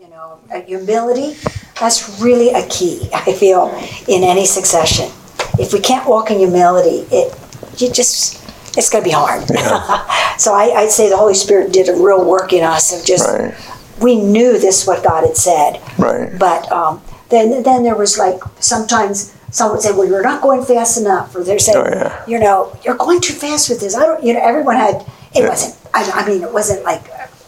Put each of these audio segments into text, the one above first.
Humility, that's really a key, I feel, in any succession. If we can't walk in humility, it's going to be hard. Yeah. So I'd say the Holy Spirit did a real work in us of just, we knew this is what God had said. Right. But then there was like, sometimes someone would say, well, you're not going fast enough. Or they're saying, you're going too fast with this. Everyone had, it wasn't like,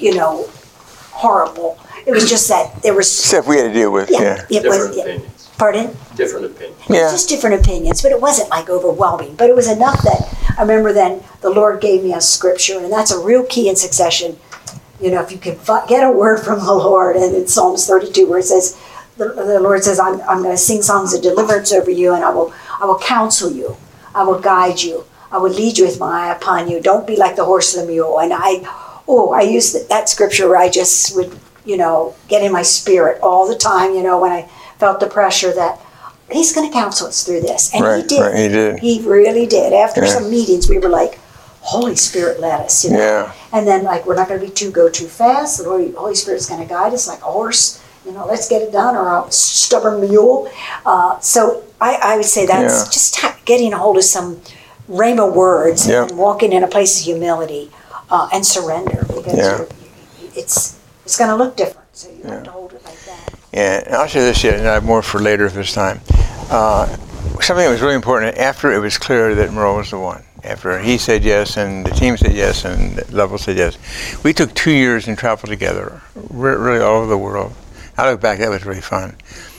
horrible. It was just that there was stuff we had to deal with. Different opinions. Pardon? Different opinions. It was just different opinions, but it wasn't like overwhelming. But it was enough that I remember then the Lord gave me a scripture, and that's a real key in succession. If you can get a word from the Lord, and in Psalms 32 where it says, the Lord says, I'm going to sing songs of deliverance over you, and I will counsel you, I will guide you, I will lead you with my eye upon you. Don't be like the horse and the mule. And I used that scripture where I just would, get in my spirit all the time, when I felt the pressure that he's going to counsel us through this. And he did. Right, he did. He really did. After some meetings, we were like, Holy Spirit led us, Yeah. And then, we're not going to go too fast. The Holy Spirit's going to guide us like a horse. Let's get it done, or a stubborn mule. So I would say that's just getting a hold of some rhema words and walking in a place of humility and surrender, because it's going to look different. So you have to hold it like that. Yeah, and I'll say this yet, and I have more for later this time. Something that was really important after it was clear that Merle was the one. After he said yes, and the team said yes, and Level said yes, we took 2 years and traveled together, really all over the world. I look back, that was really fun.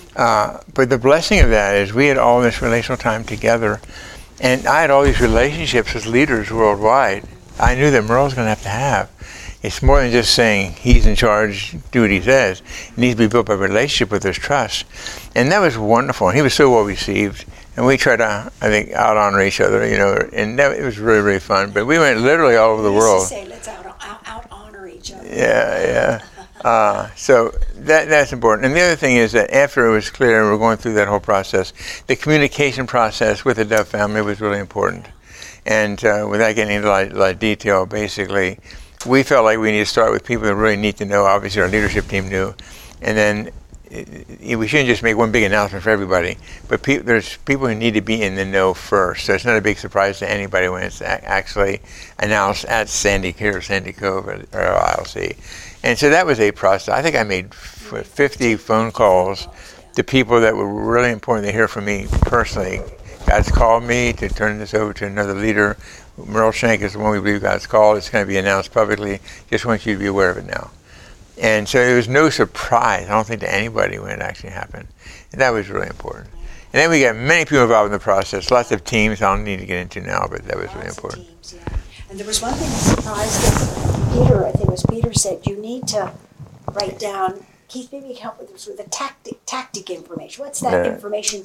But the blessing of that is we had all this relational time together, and I had all these relationships with leaders worldwide. I knew that Merle's going to have. It's more than just saying he's in charge, do what he says. It needs to be built by relationship with his trust. And that was wonderful. And he was so well received. And we tried to, I think, out honor each other, and it was really, really fun. But we went literally all over the world. Say, let's out honor each other. Yeah. So that's important. And the other thing is that after it was clear and we're going through that whole process, the communication process with the Dove family was really important. And without getting into a lot of detail, basically, we felt like we need to start with people that really need to know. Obviously, our leadership team knew. And then we shouldn't just make one big announcement for everybody, but there's people who need to be in the know first. So it's not a big surprise to anybody when it's actually announced at Sandy Cove or ILC. And so that was a process. I think I made 50 phone calls to people that were really important to hear from me personally. God's called me to turn this over to another leader. Merle Shank is the one we believe God's called. It's going to be announced publicly. Just want you to be aware of it now. And so it was no surprise, I don't think, to anybody when it actually happened. And that was really important. And then we got many people involved in the process, lots of teams I don't need to get into now, but that was really important. Teams, yeah. And there was one thing that surprised us. Peter, I think it was Peter, said, you need to write down, Keith, maybe you can help with this, with the tactic information. What's that information?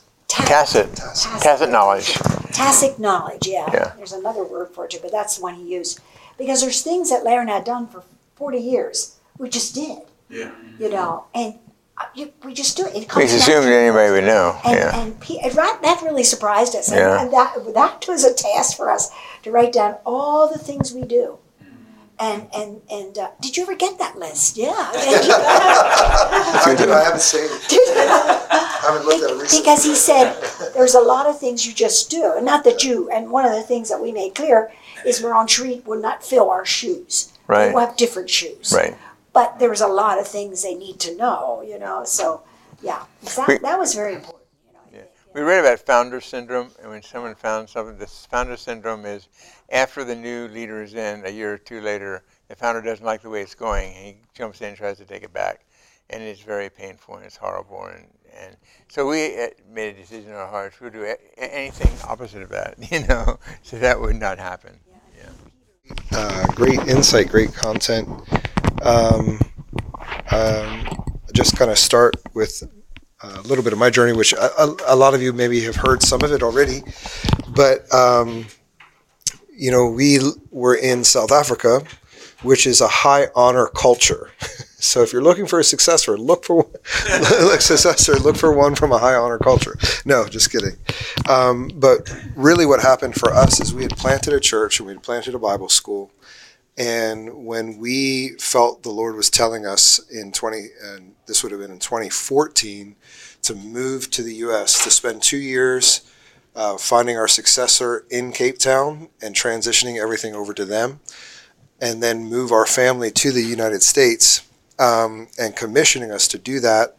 Tacit knowledge. Tacit knowledge, yeah. There's another word for it too, but that's the one he used. Because there's things that Larry had done for 40 years. We just did. Yeah. And we just do it. We assumed anybody would know. And that really surprised us. Yeah. And that was a task for us to write down all the things we do. And did you ever get that list? Yeah. I haven't seen it. I haven't looked at it recently. Because he said there's a lot of things you just do. And not that and one of the things that we made clear is Merle and Sheree would not fill our shoes. Right. They will have different shoes. Right. But there was a lot of things they need to know, so that was very important. We read about founder syndrome, and when someone found something, this founder syndrome is after the new leader is in, a year or two later, the founder doesn't like the way it's going, and he jumps in and tries to take it back. And it's very painful, and it's horrible. And so we made a decision in our hearts, we'll do anything opposite of that, so that would not happen. Great insight, great content. Just kind of start with a little bit of my journey, which a lot of you maybe have heard some of it already. But, we were in South Africa, which is a high honor culture. So if you're looking for a successor, look for one from a high honor culture. No, just kidding. But really what happened for us is we had planted a church and we had planted a Bible school. And when we felt the Lord was telling us and this would have been in 2014, to move to the U.S., to spend 2 years finding our successor in Cape Town and transitioning everything over to them, and then move our family to the United States, and commissioning us to do that,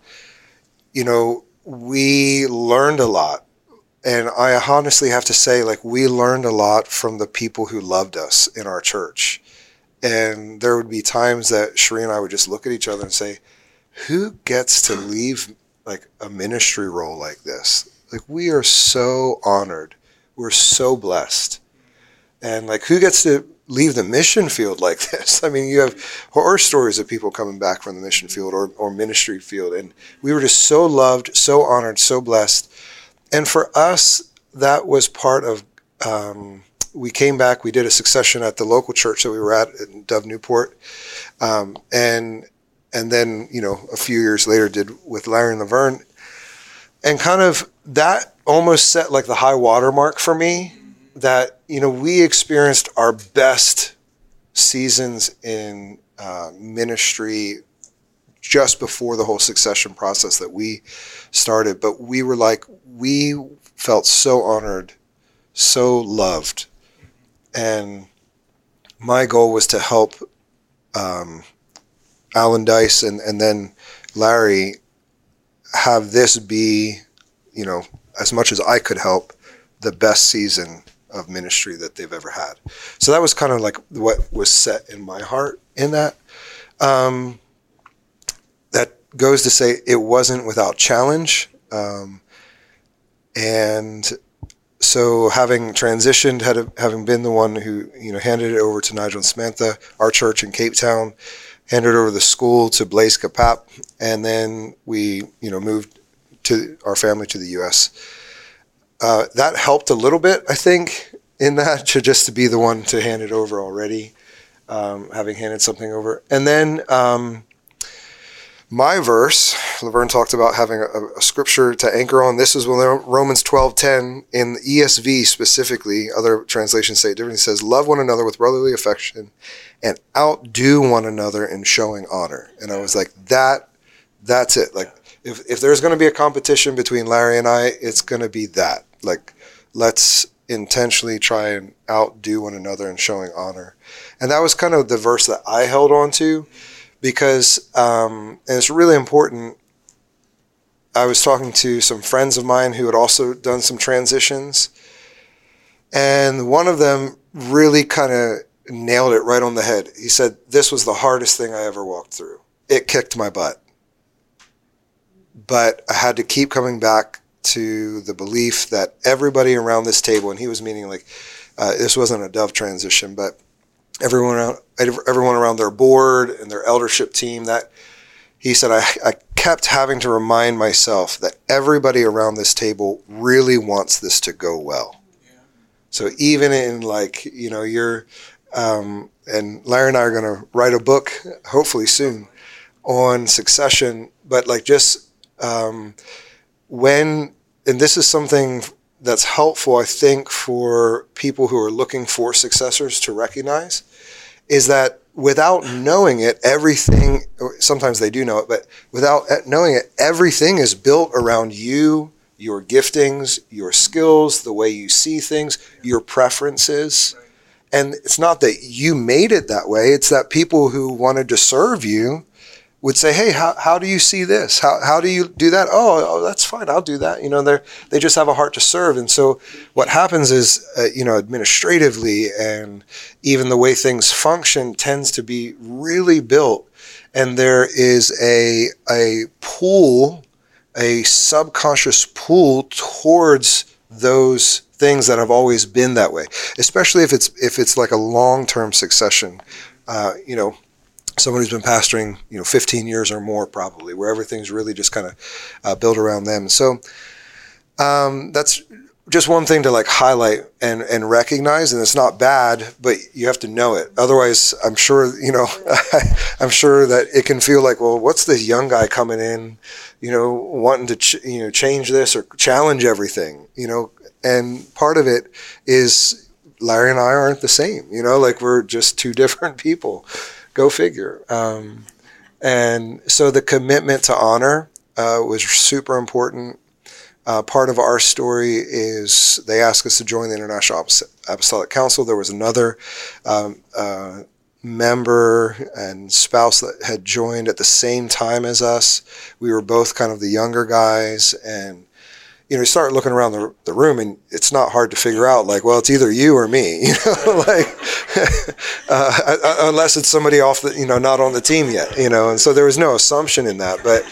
we learned a lot. And I honestly have to say, we learned a lot from the people who loved us in our church. And there would be times that Sheree and I would just look at each other and say, who gets to leave a ministry role like this? We are so honored. We're so blessed. And who gets to leave the mission field like this? I mean, you have horror stories of people coming back from the mission field or ministry field. And we were just so loved, so honored, so blessed. And for us, that was part of, we came back, we did a succession at the local church that we were at in Dove Newport. And then, a few years later did with Larry and Laverne. And kind of that almost set the high water mark for me, that, we experienced our best seasons in ministry just before the whole succession process that we started. But we were we felt so honored, so loved. And my goal was to help Alan Dice and then Larry have this be, as much as I could help, the best season of ministry that they've ever had. So that was kind of what was set in my heart in that. That goes to say it wasn't without challenge. And so having transitioned, having been the one who, handed it over to Nigel and Samantha, our church in Cape Town, handed over the school to Blaise Capap, and then we, moved to our family to the U.S. That helped a little bit, I think, in that, just to be the one to hand it over already, having handed something over. And then my verse, Laverne talked about having a scripture to anchor on. This is Romans 12:10 in the ESV specifically. Other translations say it differently. It says, "Love one another with brotherly affection, and outdo one another in showing honor." And I was like, that's it. If there's going to be a competition between Larry and I, it's going to be that. Let's intentionally try and outdo one another in showing honor. And that was kind of the verse that I held on to. Because, and it's really important, I was talking to some friends of mine who had also done some transitions, and one of them really kind of nailed it right on the head. He said, "This was the hardest thing I ever walked through. It kicked my butt. But I had to keep coming back to the belief that everybody around this table," and he was meaning this wasn't a Dove transition, but everyone around their board and their eldership team, that he said, I kept having to remind myself that everybody around this table really wants this to go well. Yeah. So even in you're, and Larry and I are going to write a book, hopefully soon, on succession, but when, and this is something that's helpful, I think, for people who are looking for successors to recognize, is that without knowing it, everything, sometimes they do know it, but without knowing it, everything is built around you, your giftings, your skills, the way you see things, your preferences. And it's not that you made it that way, it's that people who wanted to serve you would say, "Hey, how do you see this? How do you do that?" Oh, that's fine. I'll do that. They just have a heart to serve. And so what happens is, administratively and even the way things function tends to be really built. And there is a pull, a subconscious pull towards those things that have always been that way, especially if it's like a long-term succession, someone who's been pastoring, 15 years or more probably, where everything's really just kind of built around them. So that's just one thing to highlight and recognize, and it's not bad, but you have to know it. Otherwise, I'm sure, I'm sure that it can feel like, well, what's this young guy coming in, wanting to, change this or challenge everything, and part of it is Larry and I aren't the same, like we're just two different people. Go figure. And so the commitment to honor was super important. Part of our story is they asked us to join the International Apostolic Council. There was another member and spouse that had joined at the same time as us. We were both kind of the younger guys, and you start looking around the room, and it's not hard to figure out, like, well, it's either you or me, like, unless it's somebody off the, not on the team yet, and so there was no assumption in that. But,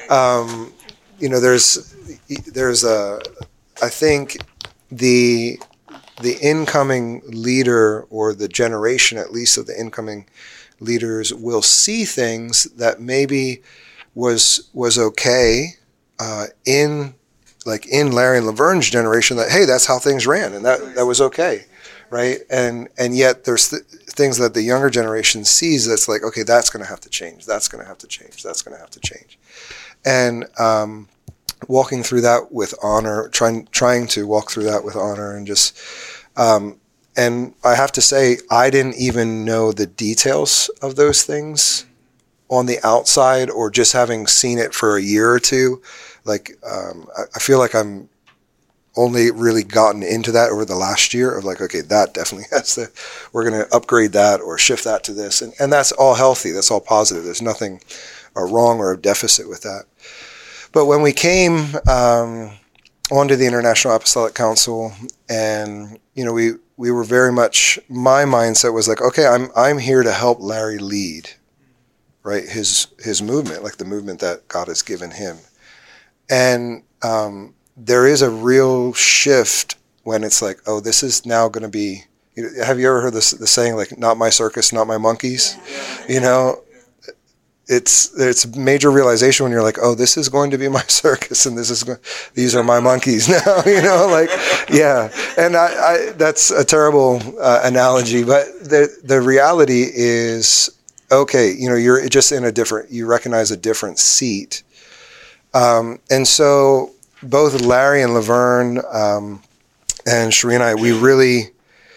there's I think the incoming leader, or the generation at least of the incoming leaders, will see things that maybe was okay in Larry and Laverne's generation, that, hey, that's how things ran, and that was okay, right? And yet there's things that the younger generation sees that's like, okay, that's going to have to change. That's going to have to change. That's going to have to change. And walking through that with honor, trying to walk through that with honor, and just, and I have to say, I didn't even know the details of those things on the outside, or just having seen it for a year or two. Like, I feel like I'm only really gotten into that over the last year of like, okay, that definitely we're going to upgrade that or shift that to this. And that's all healthy. That's all positive. There's nothing wrong or a deficit with that. But when we came onto the International Apostolic Council, and, we were very much, my mindset was like, okay, I'm here to help Larry lead, right? His movement, like the movement that God has given him. And there is a real shift when it's like, oh, this is now going to be, have you ever heard the saying, like, not my circus, not my monkeys? Yeah. It's major realization when you're like, oh, this is going to be my circus, and these are my monkeys now, like, yeah. And I that's a terrible analogy, but the reality is, okay, you're just in you recognize a different seat. And so both Larry and Laverne and Sheree and I, we really,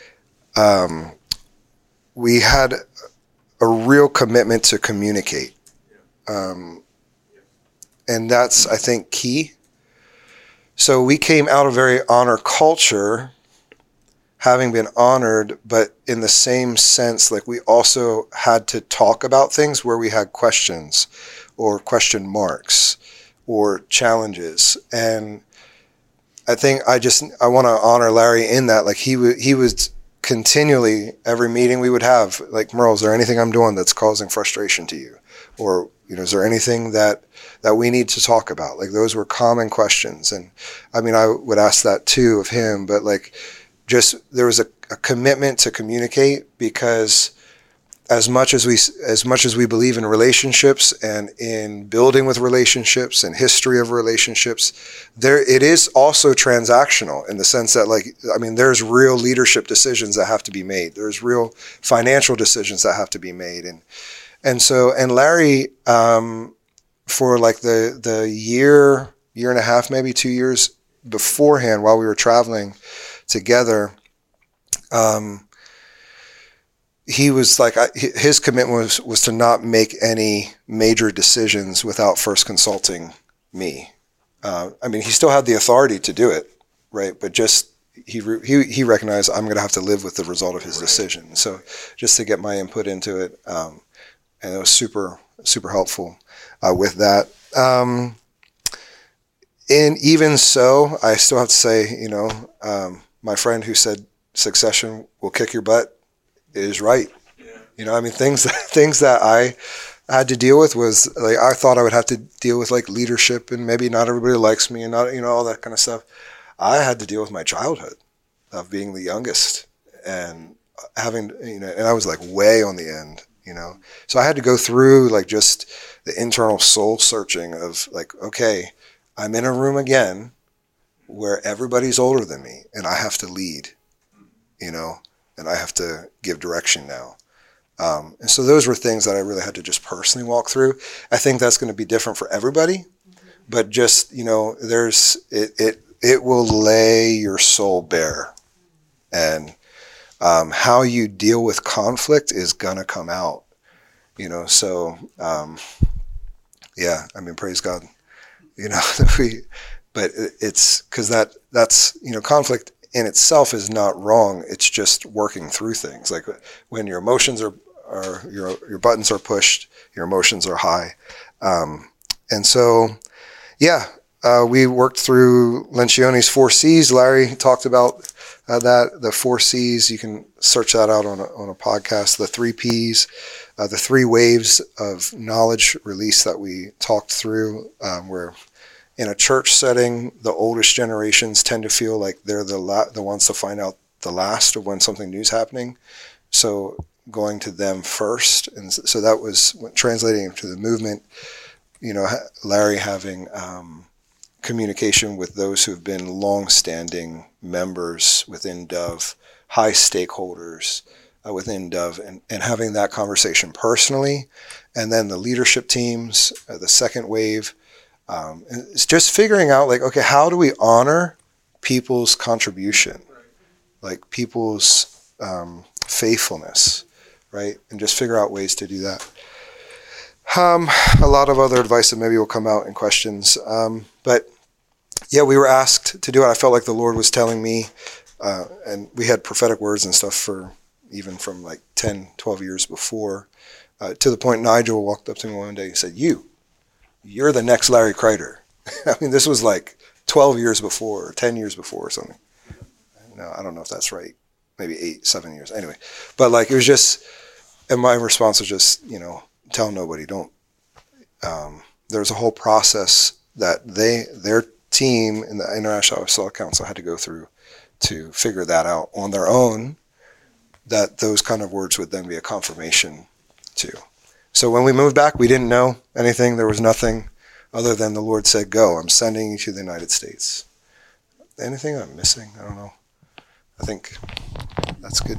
we had a real commitment to communicate. And that's, I think, key. So we came out of a very honor culture, having been honored, but in the same sense, like, we also had to talk about things where we had questions or question marks or challenges. And I think I want to honor Larry in that. Like, he was continually, every meeting we would have, like, Merle, is there anything I'm doing that's causing frustration to you? Or, is there anything that we need to talk about? Like, those were common questions. And I mean, I would ask that too of him, but like, just, there was a commitment to communicate, because as much as we believe in relationships and in building with relationships and history of relationships, it is also transactional in the sense that, like, I mean, there's real leadership decisions that have to be made. There's real financial decisions that have to be made. And so Larry, for like the year and a half, maybe 2 years beforehand, while we were traveling together, he was like, his commitment was to not make any major decisions without first consulting me. I mean, he still had the authority to do it, right? But just he recognized, I'm going to have to live with the result of his decision. So just to get my input into it, and it was super, super helpful with that. And even so, I still have to say, my friend who said succession will kick your butt is right. Yeah. I mean, things that I had to deal with was, like, I thought I would have to deal with, like, leadership, and maybe not everybody likes me, and not, all that kind of stuff. I had to deal with my childhood of being the youngest and having, and I was like way on the end. So I had to go through, like, just the internal soul searching of, like, okay, I'm in a room again where everybody's older than me, and I have to lead, and I have to give direction now. And so those were things that I really had to just personally walk through. I think that's going to be different for everybody, but just, it will lay your soul bare. And how you deal with conflict is gonna come out, so yeah, I mean, praise God, but it's because that's conflict in itself is not wrong. It's just working through things. Like when your emotions are your buttons are pushed, your emotions are high, and so yeah, we worked through Lencioni's 4 C's. Larry talked about that, the 4 C's. You can search that out on a podcast. The 3 P's, the 3 waves of knowledge release that we talked through, where in a church setting, the oldest generations tend to feel like they're the ones to find out the last of when something new is happening. So going to them first. And so that was translating into the movement, Larry having communication with those who've been long-standing members within Dove, high stakeholders within Dove, and having that conversation personally. And then the leadership teams, the second wave, it's just figuring out like, okay, how do we honor people's contribution, like people's faithfulness, right? And just figure out ways to do that. A lot of other advice that maybe will come out in questions. But yeah, we were asked to do it. I felt like the Lord was telling me, and we had prophetic words and stuff even from like 10, 12 years before, to the point Nigel walked up to me one day and said, you're the next Larry Kreider. I mean, this was like 12 years before, or 10 years before or something. No, I don't know if that's right. Maybe 8, 7 years. Anyway, but like it was just, and my response was just, tell nobody, don't. There's a whole process that their team in the International Apostolic Council had to go through to figure that out on their own, that those kind of words would then be a confirmation to. So when we moved back, we didn't know anything. There was nothing other than the Lord said, go, I'm sending you to the United States. Anything I'm missing? I don't know. I think that's good.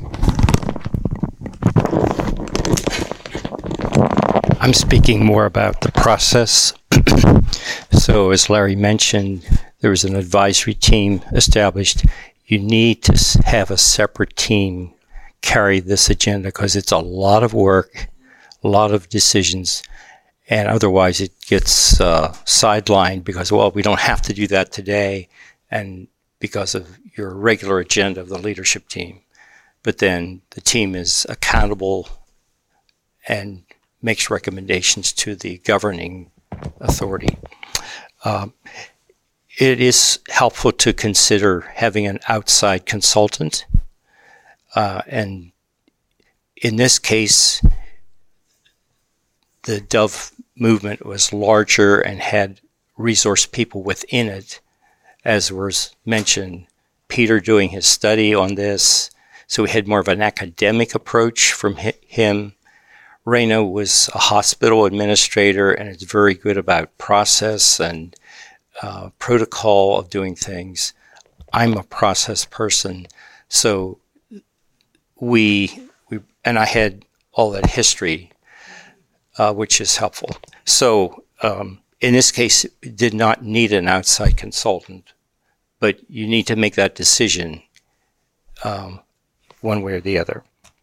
I'm speaking more about the process. So as Larry mentioned, there was an advisory team established. You need to have a separate team carry this agenda because it's a lot of work, a lot of decisions, and otherwise it gets sidelined because, well, we don't have to do that today and because of your regular agenda of the leadership team. But then the team is accountable and makes recommendations to the governing authority. It is helpful to consider having an outside consultant. And in this case, the Dove movement was larger and had resource people within it, as was mentioned, Peter doing his study on this. So we had more of an academic approach from him. Reina was a hospital administrator and is very good about process and protocol of doing things. I'm a process person, so we and I had all that history, which is helpful. So in this case, it did not need an outside consultant, but you need to make that decision one way or the other.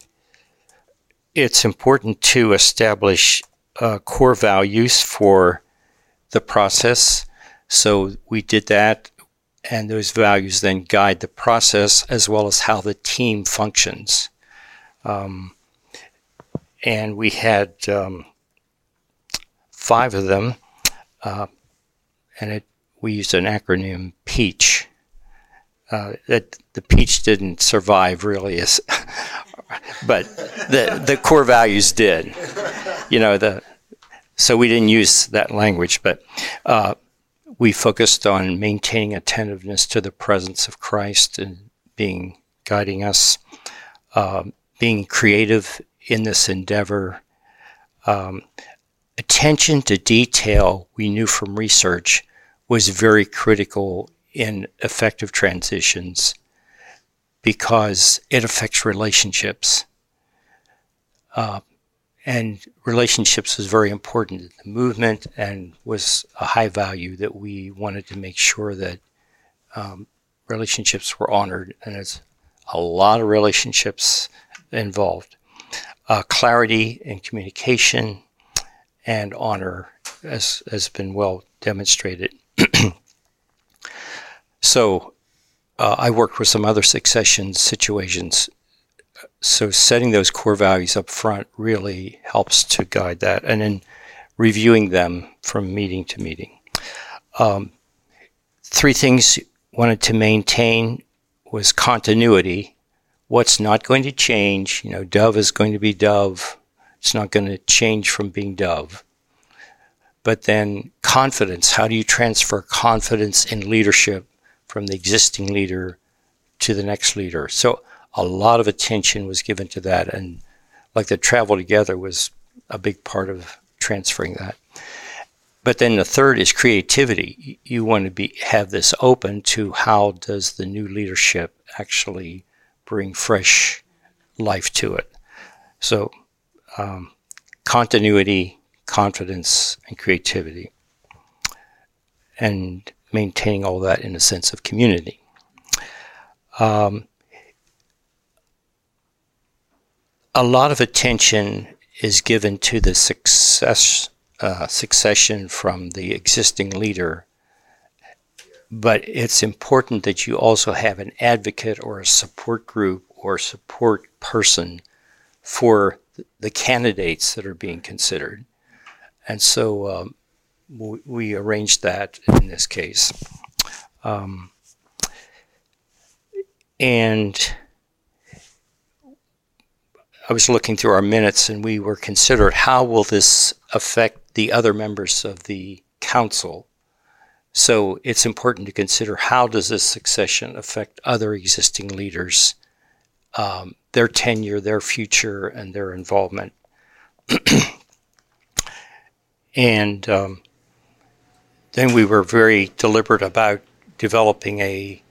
It's important to establish core values for the process. So we did that, and those values then guide the process as well as how the team functions. And we had 5 of them, and we used an acronym PEACH. That the PEACH didn't survive really, but the core values did. So we didn't use that language, but we focused on maintaining attentiveness to the presence of Christ and guiding us, being creative in this endeavor. Attention to detail, we knew from research, was very critical in effective transitions because it affects relationships. And relationships was very important in the movement and was a high value that we wanted to make sure that relationships were honored. And as a lot of relationships involved. Clarity in communication and honor has been well demonstrated. So I worked with some other succession situations. So setting those core values up front really helps to guide that, and then reviewing them from meeting to meeting. 3 things wanted to maintain was continuity. What's not going to change? Dove is going to be Dove. It's not going to change from being Dove. But then confidence. How do you transfer confidence in leadership from the existing leader to the next leader? So a lot of attention was given to that, and like the travel together was a big part of transferring that. But then the third is creativity. You want to have this open to how does the new leadership actually bring fresh life to it. So continuity, confidence, and creativity, and maintaining all that in a sense of community. A lot of attention is given to the succession from the existing leader, but it's important that you also have an advocate or a support group or support person for the candidates that are being considered. And so we arranged that in this case. And I was looking through our minutes, and we were considered, how will this affect the other members of the council? So it's important to consider, how does this succession affect other existing leaders, their tenure, their future, and their involvement. And then we were very deliberate about developing a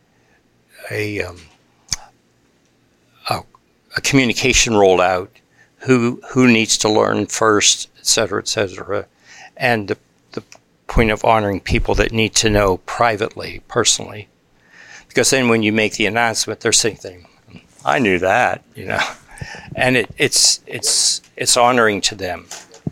communication rollout, who needs to learn first, et cetera, and the point of honoring people that need to know privately, personally. Because then when you make the announcement, they're thinking, I knew that, and it's honoring to them.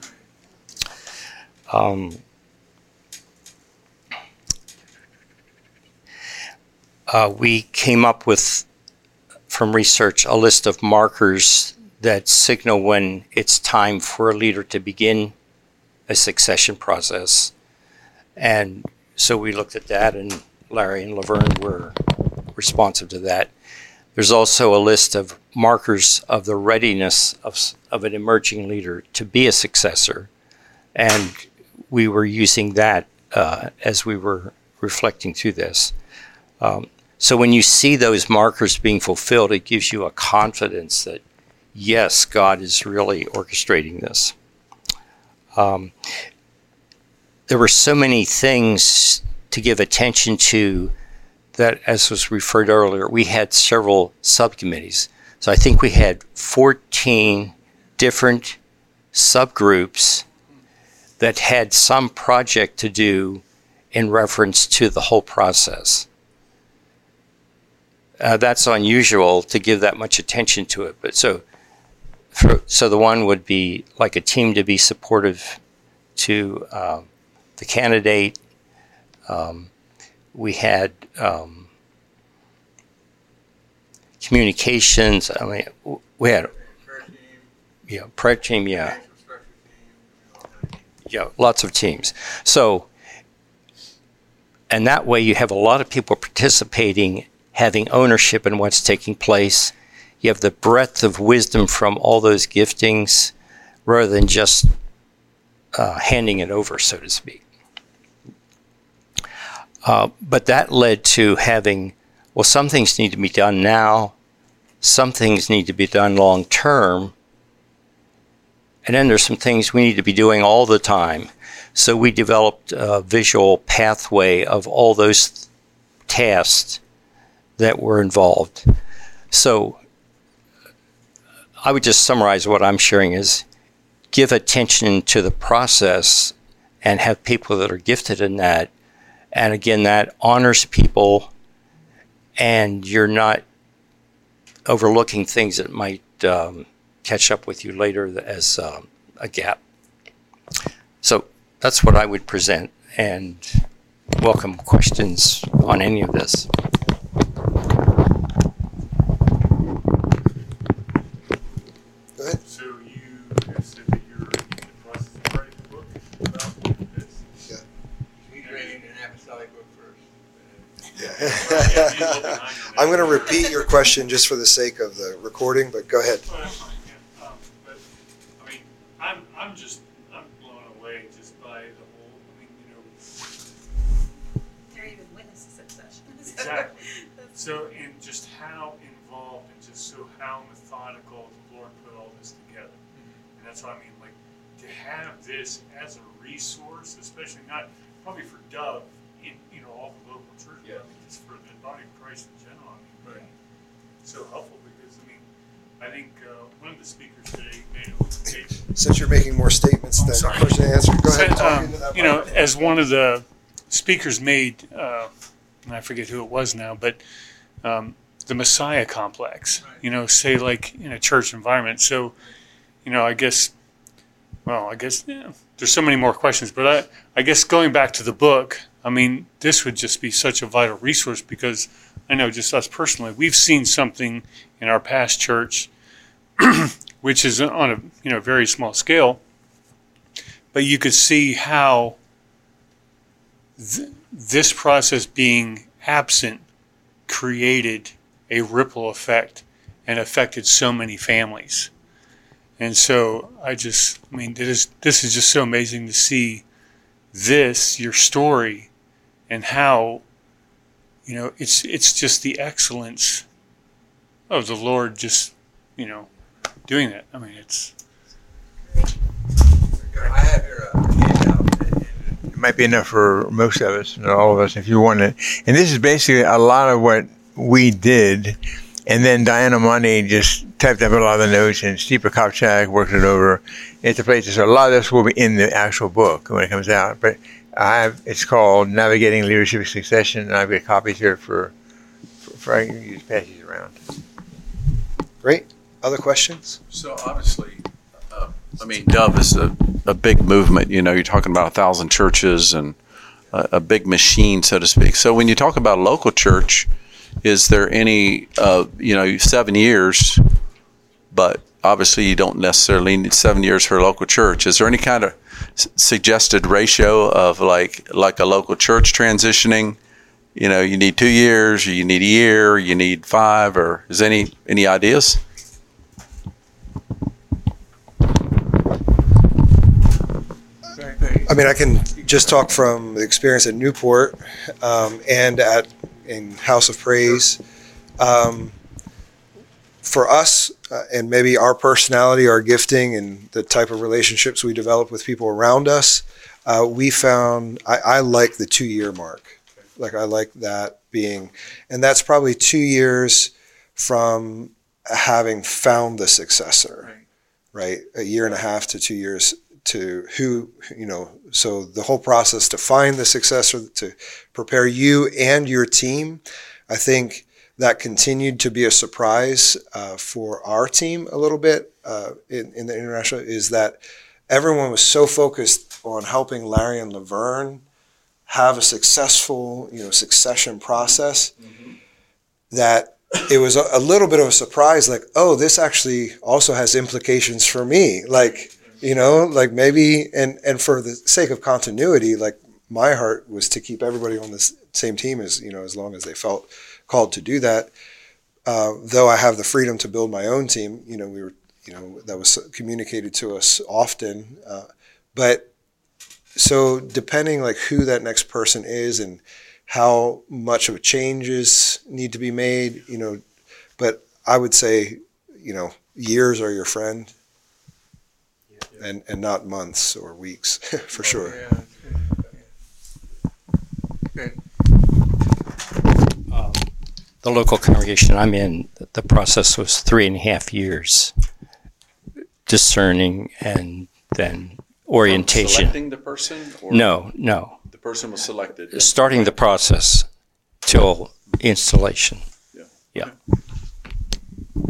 We came up with, from research, a list of markers that signal when it's time for a leader to begin a succession process. And so we looked at that, and Larry and Laverne were responsive to that. There's also a list of markers of the readiness of an emerging leader to be a successor. And we were using that as we were reflecting through this. So when you see those markers being fulfilled, it gives you a confidence that, yes, God is really orchestrating this. There were so many things to give attention to that, as was referred earlier, we had several subcommittees. So I think we had 14 different subgroups that had some project to do in reference to the whole process. That's unusual to give that much attention to it. But so the one would be like a team to be supportive to the candidate. We had communications. I mean, we had prayer team, lots of teams. So, and that way you have a lot of people participating, having ownership in what's taking place. You have the breadth of wisdom from all those giftings, rather than just handing it over, so to speak. But that led to having, well, some things need to be done now, some things need to be done long term, and then there's some things we need to be doing all the time. So we developed a visual pathway of all those tasks that were involved. So I would just summarize what I'm sharing is, give attention to the process and have people that are gifted in that. And again, that honors people, and you're not overlooking things that might catch up with you later as a gap. So that's what I would present, and welcome questions on any of this. Go ahead. So you have said that you're in the process of writing a book about this? Yeah. He's reading an apostolic book first. I'm going to repeat your question just for the sake of the recording, but go ahead. Well, that's fine, yeah. But, I mean, I'm blown away just by the whole, I mean, They're even witnesses succession. exactly. So, and just how involved and just so how methodical the Lord put all this together. And that's what I mean, like, to have this as a resource, especially not, probably for Dove, in, all the local churches, I mean, just for the body of Christ in general, I mean, so helpful because, I think one of the speakers today made a Since you're making more statements than sorry. question and answer, go ahead and talk into that. as one of the speakers made, and I forget who it was now, but the Messiah complex, say like in a church environment. So, I guess there's so many more questions, but I guess going back to the book, I mean, this would just be such a vital resource because I know just us personally, we've seen something in our past church, which is on a very small scale, but you could see how this process being absent created a ripple effect and affected so many families. And so this is just so amazing to see your story, and how, it's just the excellence of the Lord just, doing that. I mean, it's... I have here a handout. It might be enough for most of us, not all of us, if you want it. And this is basically a lot of what we did. And then Diana Money just typed up a lot of the notes, and Steve Kopchak worked it over into places. So a lot of this will be in the actual book when it comes out. But it's called Navigating Leadership Succession, and I've got copies here for I can use pass these around. Great. Other questions? So obviously, Dove is a big movement. You're talking about 1,000 churches and a big machine, so to speak. So when you talk about a local church, is there any, 7 years, but obviously you don't necessarily need 7 years for a local church. Is there any kind of suggested ratio of like a local church transitioning? You need 2 years, or you need a year, or you need 5, or is any ideas? I mean, I can just talk from the experience at Newport and in House of Praise. For us, and maybe our personality, our gifting, and the type of relationships we develop with people around us, we found I like the 2-year mark. Like, I like that being, and that's probably 2 years from having found the successor, right? 1.5 to 2 years to so the whole process to find the successor, to prepare you and your team. I think that continued to be a surprise for our team a little bit in the international, is that everyone was so focused on helping Larry and Laverne have a successful, succession process, that it was a little bit of a surprise, like, oh, this actually also has implications for me. Like, maybe, and for the sake of continuity, like, my heart was to keep everybody on the same team as long as they felt called to do that. Though I have the freedom to build my own team, that was communicated to us often. But so depending like who that next person is and how much of changes need to be made, but I would say, years are your friend, and not months or weeks, for sure. The local congregation I'm in, the process was 3.5 years, discerning and then orientation. Selecting the person? Or No. The person was selected. Starting the process till installation. Yeah.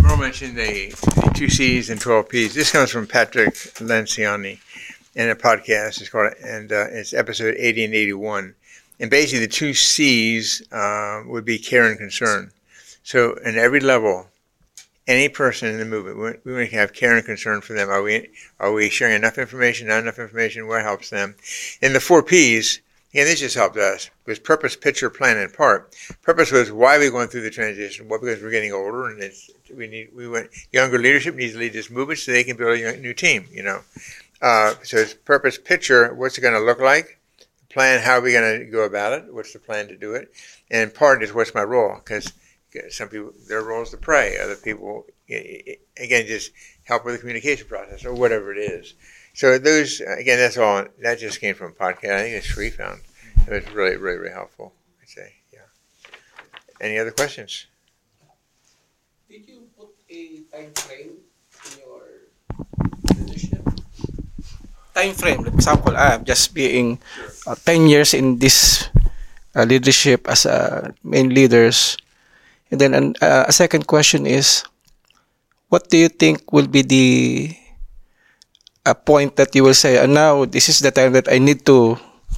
Earl mentioned the 2 C's and 12 P's. This comes from Patrick Lencioni in a podcast. It's called, and it's episode 80 and 81. And basically, the 2 C's would be care and concern. So, in every level, any person in the movement, we want to have care and concern for them. Are we sharing enough information, not enough information? What helps them? And the 4 P's. And this just helped us. It was purpose, picture, plan, and part. Purpose was why we're going through the transition. Well, because we're getting older, and younger leadership needs to lead this movement so they can build a new team. So it's purpose, picture. What's it going to look like? Plan. How are we going to go about it? What's the plan to do it? And part is what's my role? Because some people, their role is to pray. Other people, again, just help with the communication process or whatever it is. So those, again, that's all. That just came from a podcast. I think it's Sri found. It was really, really, really helpful. I'd say, yeah. Any other questions? Did you put a time frame in your leadership? Time frame, for example, just being 10 years in this leadership as main leaders. And then a second question is, what do you think will be a point that you will say, now this is the time that I need to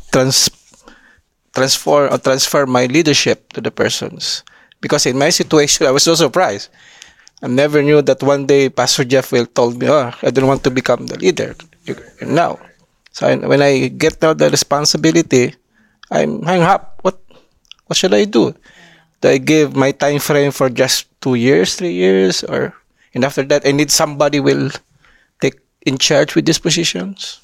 transfer my leadership to the persons? Because in my situation, I was so surprised. I never knew that one day Pastor Jeff will told me, I don't want to become the leader now. So when I get now the responsibility, I'm hung up. What should I do? Do I give my time frame for just 2 years, 3 years, and after that I need somebody will take in charge with these positions?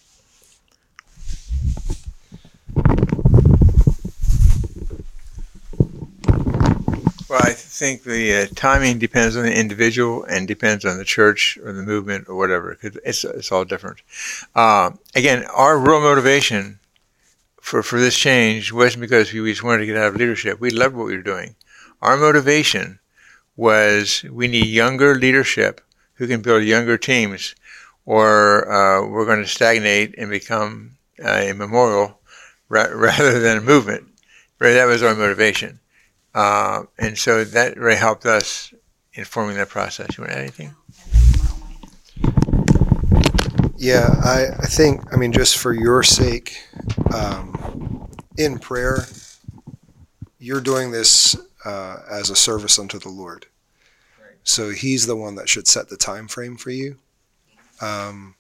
Well, I think the timing depends on the individual and depends on the church or the movement or whatever, because it's all different. Again, our real motivation for this change wasn't because we just wanted to get out of leadership. We loved what we were doing. Our motivation was we need younger leadership who can build younger teams, or we're going to stagnate and become a memorial rather than a movement. Right? That was our motivation. And so that really helped us in forming that process. You want to add anything? Yeah, I think, just for your sake, in prayer, you're doing this as a service unto the Lord. Right. So He's the one that should set the time frame for you. I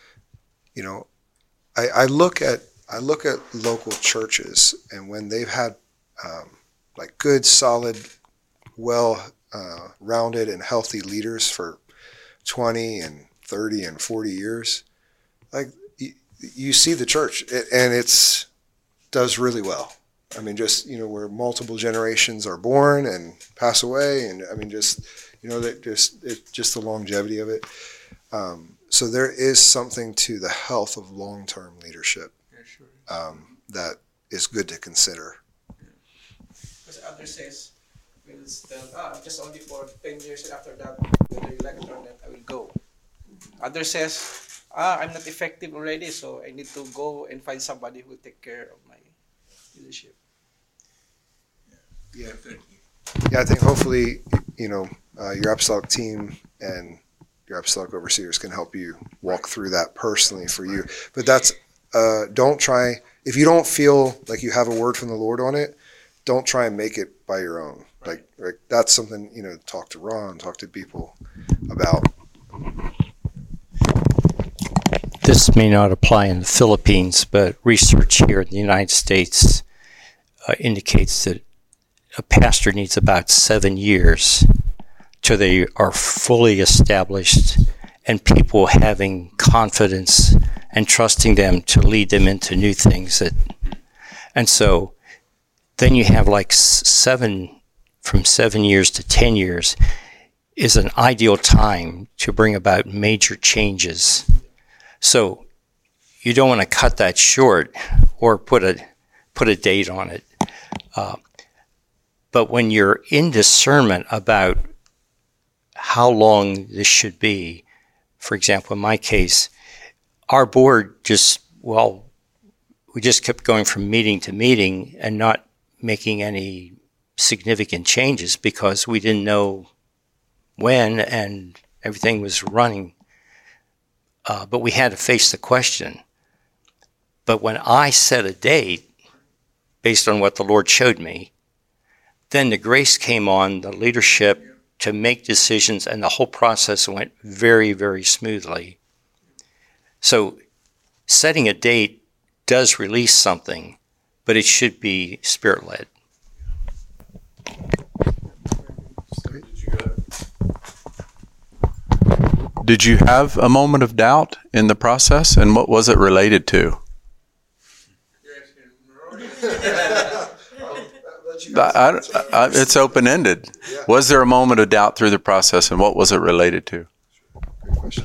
look at local churches, and when they've had like good, solid, well-rounded and healthy leaders for 20 and 30 and 40 years, like you see the church, and it's does really well. Where multiple generations are born and pass away, and just the longevity of it. So there is something to the health of long-term leadership that is good to consider. Because others says, will still, just only for 10 years, and after that, whether you like it or not, I will go. Others says, I'm not effective already, so I need to go and find somebody who will take care of my leadership. Yeah, I think hopefully, your apostolic team and your apostolic overseers can help you walk through that personally for you. But that's, don't try, if you don't feel like you have a word from the Lord on it, don't try and make it by your own. Right. Like that's something, talk to Ron, talk to people about. This may not apply in the Philippines, but research here in the United States indicates that a pastor needs about 7 years till they are fully established and people having confidence and trusting them to lead them into new things. And so then you have like from 7 years to 10 years is an ideal time to bring about major changes. So you don't want to cut that short or put a date on it. But when you're in discernment about how long this should be, for example, in my case, our board we just kept going from meeting to meeting and not making any significant changes because we didn't know when, and everything was running. But we had to face the question. But when I set a date, based on what the Lord showed me, then the grace came on the leadership to make decisions, and the whole process went very, very smoothly. So setting a date does release something, but it should be Spirit-led. Did you have a moment of doubt in the process, and what was it related to? It's open-ended. Yeah. Was there a moment of doubt through the process, and what was it related to? Good question.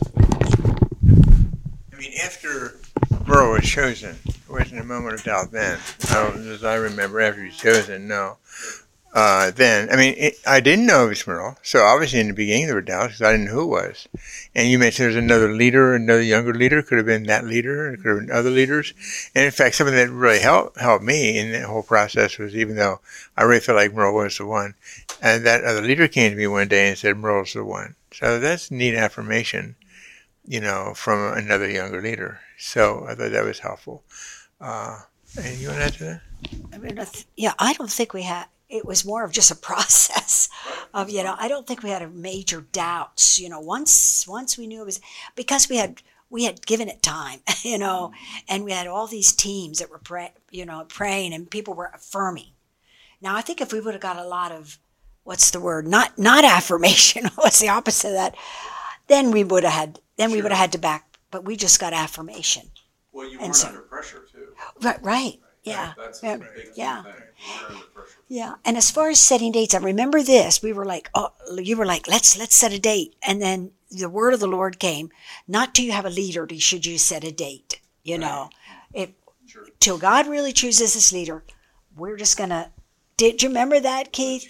I mean, after Merle was chosen, there wasn't a moment of doubt then. As I remember, after he was chosen, no. Then, I mean, I didn't know it was Merle, so obviously in the beginning there were doubts because I didn't know who it was. And you mentioned there's another leader, another younger leader, could have been that leader, it could have been other leaders. And in fact, something that really helped me in that whole process was, even though I really felt like Merle was the one, and that other leader came to me one day and said, Merle's the one. So that's neat affirmation, from another younger leader. So I thought that was helpful. And you want to add to that? I mean, I don't think we had. It was more of just a process of, I don't think we had a major doubts. Once we knew it was, because we had given it time, and we had all these teams that were praying, and people were affirming. Now I think if we would have got a lot of, what's the word? Not affirmation. What's the opposite of that? Then we would have had. Then we would have had to back. But we just got affirmation. Well, you weren't under pressure too. Right. Yeah. That's yeah. a big key Yeah. thing. You weren't under pressure. Yeah, and as far as setting dates, I remember this. We were like, you were like, let's set a date. And then the word of the Lord came, not till you have a leader should you set a date, Till God really chooses this leader, we're just going to, did you remember that, Keith?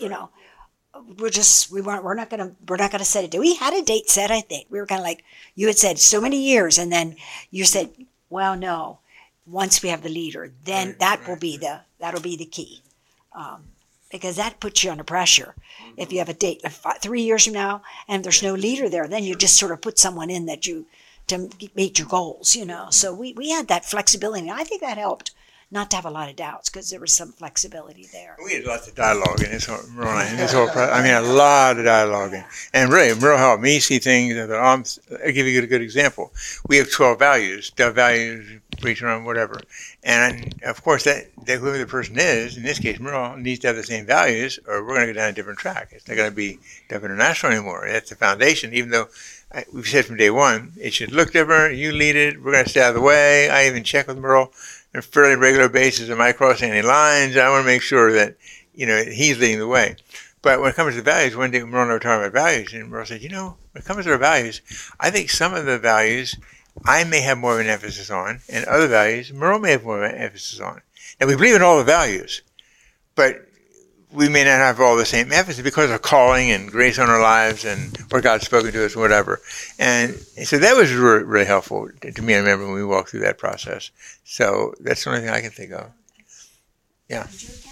We're not going to set a date. We had a date set, I think. We were kind of like, you had said so many years, and then you said, well, no, once we have the leader, then that'll be the key. Because that puts you under pressure. If you have a date 3 years from now and there's no leader there, then you just sort of put someone in to meet your goals, So we had that flexibility. And I think that helped not to have a lot of doubts because there was some flexibility there. We had lots of dialogue in this whole process. I mean, a lot of dialogue. And really, Merle helped me see things. I'll give you a good example. We have 12 values, preach on whatever. And of course, that whoever the person is, in this case, Merle, needs to have the same values, or we're going to go down a different track. It's not going to be Dove International anymore. That's the foundation, even though we've said from day one, it should look different. You lead it. We're going to stay out of the way. I even check with Merle on a fairly regular basis. Am I crossing any lines? I want to make sure that, he's leading the way. But when it comes to values, one day Merle and I were talking about values, and Merle said, when it comes to our values, I think some of the values I may have more of an emphasis on, and other values Merle may have more of an emphasis on. And we believe in all the values, but we may not have all the same emphasis because of calling and grace on our lives and what God's spoken to us and whatever. And so that was really, really helpful to me. I remember when we walked through that process. So that's the only thing I can think of. Yeah.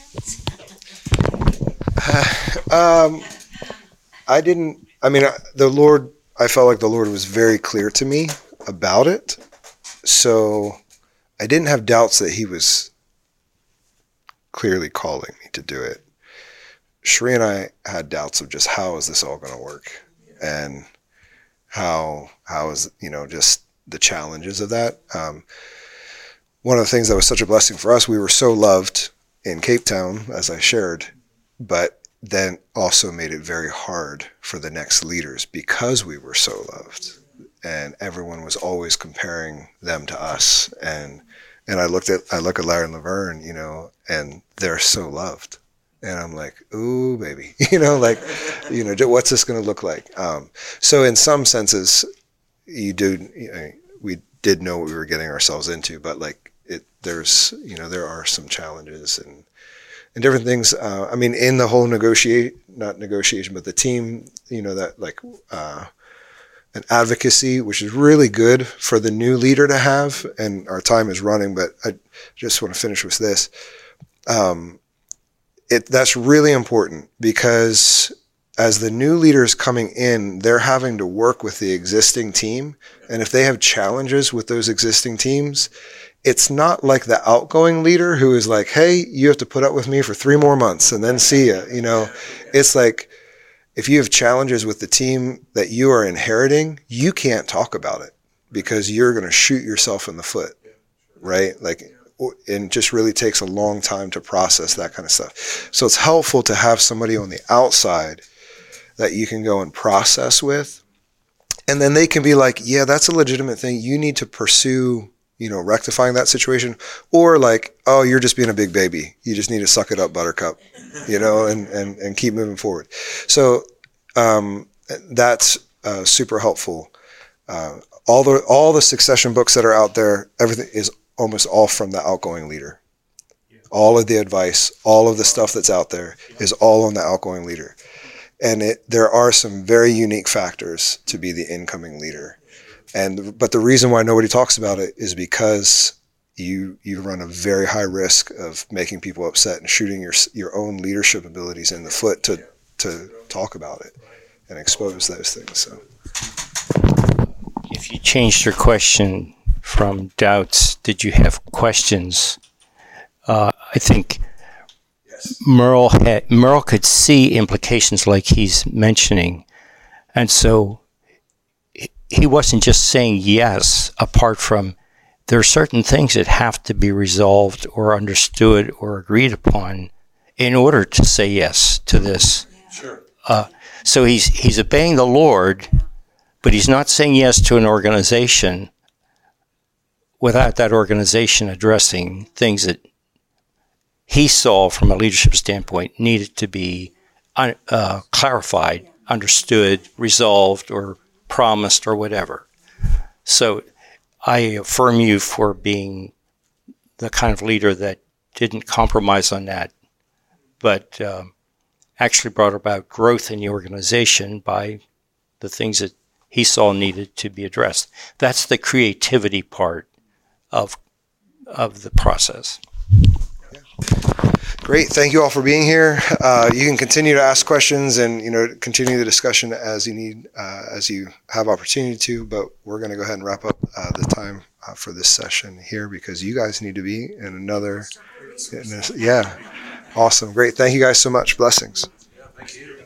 I felt like the Lord was very clear to me about it. So I didn't have doubts that he was clearly calling me to do it. Sheree and I had doubts of just how is this all going to work, and how is, just the challenges of that. One of the things that was such a blessing for us, we were so loved in Cape Town, as I shared, but then also made it very hard for the next leaders because we were so loved. And everyone was always comparing them to us. And I look at Larry and Laverne, and they're so loved. And I'm like, ooh, baby, what's this going to look like? So in some senses, we did know what we were getting ourselves into, but there are some challenges and different things. In the whole not negotiation, but the team, an advocacy, which is really good for the new leader to have. And our time is running, but I just want to finish with this. That's really important because as the new leaders coming in, they're having to work with the existing team. And if they have challenges with those existing teams, it's not like the outgoing leader who is like, hey, you have to put up with me for 3 more months and then see ya. It's like, if you have challenges with the team that you are inheriting, you can't talk about it because you're going to shoot yourself in the foot, right? It just really takes a long time to process that kind of stuff. So it's helpful to have somebody on the outside that you can go and process with. And then they can be like, yeah, that's a legitimate thing. You need to pursue, rectifying that situation. Or like, oh, you're just being a big baby. You just need to suck it up, buttercup, and keep moving forward. So that's super helpful. All the succession books that are out there, everything is almost all from the outgoing leader. All of the advice, all of the stuff that's out there is all on the outgoing leader. And there are some very unique factors to be the incoming leader. But the reason why nobody talks about it is because you run a very high risk of making people upset and shooting your own leadership abilities in the foot to talk about it and expose those things. So, if you changed your question from doubts, did you have questions? I think Merle could see implications like he's mentioning, and so he wasn't just saying yes, apart from there are certain things that have to be resolved or understood or agreed upon in order to say yes to this. Sure. So he's obeying the Lord, but he's not saying yes to an organization without that organization addressing things that he saw from a leadership standpoint needed to be clarified, understood, resolved, or promised, or whatever. So I affirm you for being the kind of leader that didn't compromise on that, but actually brought about growth in the organization by the things that he saw needed to be addressed. That's the creativity part of the process. Great. Thank you all for being here. You can continue to ask questions and continue the discussion as you need, as you have opportunity to. But we're going to go ahead and wrap up the time for this session here because you guys need to be in another. Yeah. Awesome. Great. Thank you guys so much. Blessings. Yeah, thank you.